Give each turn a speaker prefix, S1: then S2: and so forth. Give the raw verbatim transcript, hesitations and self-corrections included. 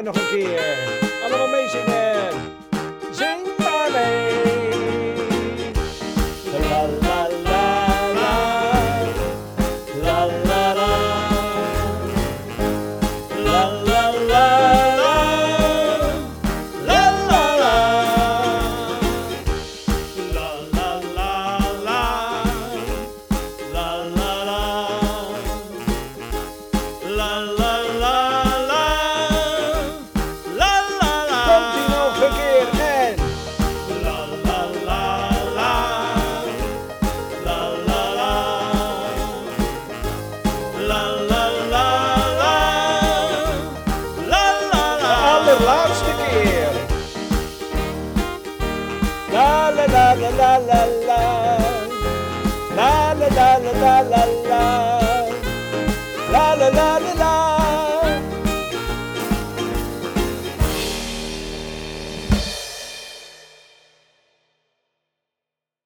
S1: nog een keer. Allemaal meezingen. Zing maar mee. La la la la. La la la. La la la la. La la la. La la la la. La la la. La la la la. La la la. Komt ie nog een keer en. La la la la. La la la. La la la la. La la la. De allerlaatste keer. La la la la la la la. La la la la la la.